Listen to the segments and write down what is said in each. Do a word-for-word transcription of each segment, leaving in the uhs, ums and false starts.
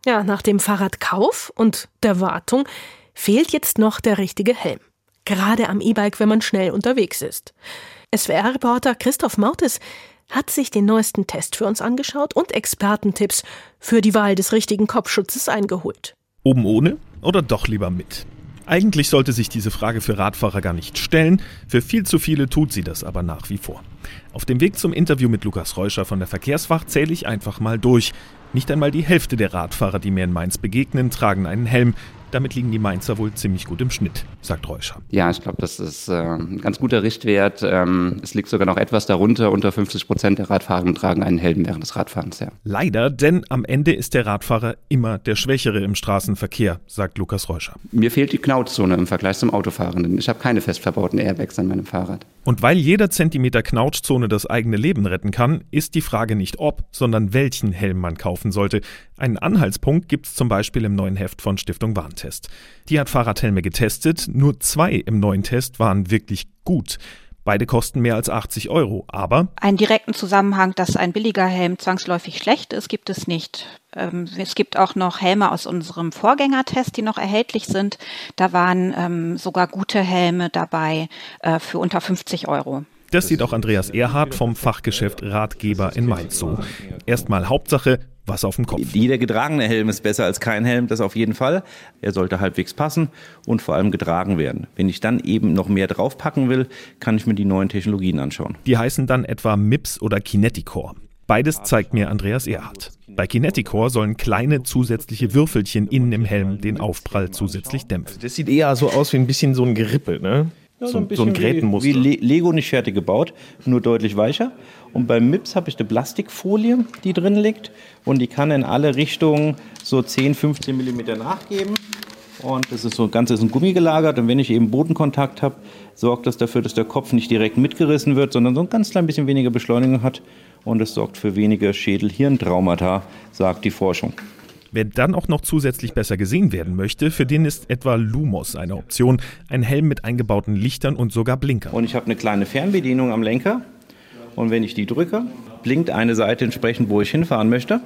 Ja, nach dem Fahrradkauf und der Wartung fehlt jetzt noch der richtige Helm. Gerade am E-Bike, wenn man schnell unterwegs ist. S W R-Reporter Christoph Maurtes hat sich den neuesten Test für uns angeschaut und Expertentipps für die Wahl des richtigen Kopfschutzes eingeholt. Oben ohne oder doch lieber mit? Eigentlich sollte sich diese Frage für Radfahrer gar nicht stellen, für viel zu viele tut sie das aber nach wie vor. Auf dem Weg zum Interview mit Lukas Reuscher von der Verkehrswacht zähle ich einfach mal durch. Nicht einmal die Hälfte der Radfahrer, die mir in Mainz begegnen, tragen einen Helm. Damit liegen die Mainzer wohl ziemlich gut im Schnitt, sagt Reuscher. Ja, ich glaube, das ist äh, ein ganz guter Richtwert. Ähm, es liegt sogar noch etwas darunter. Unter fünfzig Prozent der Radfahrer tragen einen Helm während des Radfahrens. Ja. Leider, denn am Ende ist der Radfahrer immer der Schwächere im Straßenverkehr, sagt Lukas Reuscher. Mir fehlt die Knautschzone im Vergleich zum Autofahrenden. Ich habe keine fest verbauten Airbags an meinem Fahrrad. Und weil jeder Zentimeter Knautschzone das eigene Leben retten kann, ist die Frage nicht ob, sondern welchen Helm man kaufen sollte. Einen Anhaltspunkt gibt es zum Beispiel im neuen Heft von Stiftung Warntest. Die hat Fahrradhelme getestet, nur zwei im neuen Test waren wirklich gut. Beide kosten mehr als achtzig Euro, aber einen direkten Zusammenhang, dass ein billiger Helm zwangsläufig schlecht ist, gibt es nicht. Ähm, es gibt auch noch Helme aus unserem Vorgängertest, die noch erhältlich sind. Da waren ähm, sogar gute Helme dabei äh, für unter fünfzig Euro. Das sieht auch Andreas Erhardt vom Fachgeschäft Ratgeber in Mainz so. Erstmal Hauptsache, was auf dem Kopf. Jeder getragene Helm ist besser als kein Helm, das auf jeden Fall. Er sollte halbwegs passen und vor allem getragen werden. Wenn ich dann eben noch mehr draufpacken will, kann ich mir die neuen Technologien anschauen. Die heißen dann etwa M I P S oder Kineticore. Beides zeigt mir Andreas Erhardt. Bei Kineticore sollen kleine zusätzliche Würfelchen innen im Helm den Aufprall zusätzlich dämpfen. Das sieht eher so aus wie ein bisschen so ein Gerippe, ne? Ja, so, so ein, so ein Grätenmuster. Wie, wie Le- Lego nicht fertig gebaut, nur deutlich weicher. Und beim M I P S habe ich eine Plastikfolie, die drin liegt. Und die kann in alle Richtungen so zehn, fünfzehn Millimeter nachgeben. Und das ist so ganz ist ein Gummi gelagert. Und wenn ich eben Bodenkontakt habe, sorgt das dafür, dass der Kopf nicht direkt mitgerissen wird, sondern so ein ganz klein bisschen weniger Beschleunigung hat. Und es sorgt für weniger Schädel-Hirntraumata, sagt die Forschung. Wer dann auch noch zusätzlich besser gesehen werden möchte, für den ist etwa Lumos eine Option. Ein Helm mit eingebauten Lichtern und sogar Blinkern. Und ich habe eine kleine Fernbedienung am Lenker. Und wenn ich die drücke, blinkt eine Seite entsprechend, wo ich hinfahren möchte.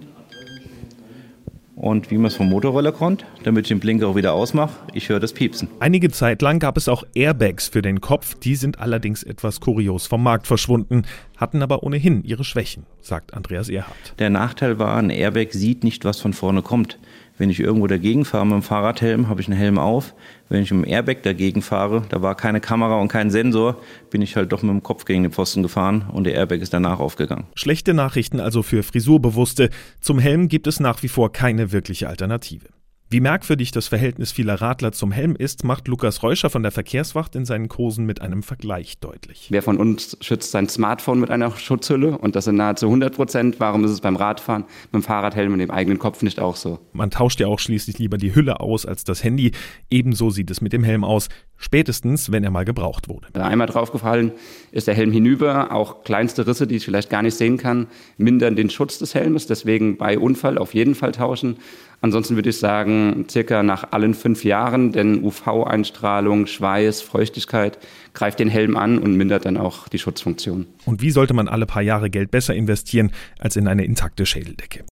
Und wie man es vom Motorroller kennt, damit ich den Blinker auch wieder ausmache, ich höre das Piepsen. Einige Zeit lang gab es auch Airbags für den Kopf, die sind allerdings etwas kurios vom Markt verschwunden, hatten aber ohnehin ihre Schwächen, sagt Andreas Erhardt. Der Nachteil war, ein Airbag sieht nicht, was von vorne kommt. Wenn ich irgendwo dagegen fahre mit dem Fahrradhelm, habe ich einen Helm auf. Wenn ich mit dem Airbag dagegen fahre, da war keine Kamera und kein Sensor, bin ich halt doch mit dem Kopf gegen den Pfosten gefahren und der Airbag ist danach aufgegangen. Schlechte Nachrichten also für Frisurbewusste. Zum Helm gibt es nach wie vor keine wirkliche Alternative. Wie merkwürdig das Verhältnis vieler Radler zum Helm ist, macht Lukas Reuscher von der Verkehrswacht in seinen Kursen mit einem Vergleich deutlich. Wer von uns schützt sein Smartphone mit einer Schutzhülle? Und das sind nahezu hundert Prozent. Warum ist es beim Radfahren mit dem Fahrradhelm und dem eigenen Kopf nicht auch so? Man tauscht ja auch schließlich lieber die Hülle aus als das Handy. Ebenso sieht es mit dem Helm aus. Spätestens, wenn er mal gebraucht wurde. Einmal draufgefallen ist der Helm hinüber. Auch kleinste Risse, die ich vielleicht gar nicht sehen kann, mindern den Schutz des Helmes. Deswegen bei Unfall auf jeden Fall tauschen. Ansonsten würde ich sagen, circa nach allen fünf Jahren, denn U V-Einstrahlung, Schweiß, Feuchtigkeit greift den Helm an und mindert dann auch die Schutzfunktion. Und wie sollte man alle paar Jahre Geld besser investieren als in eine intakte Schädeldecke?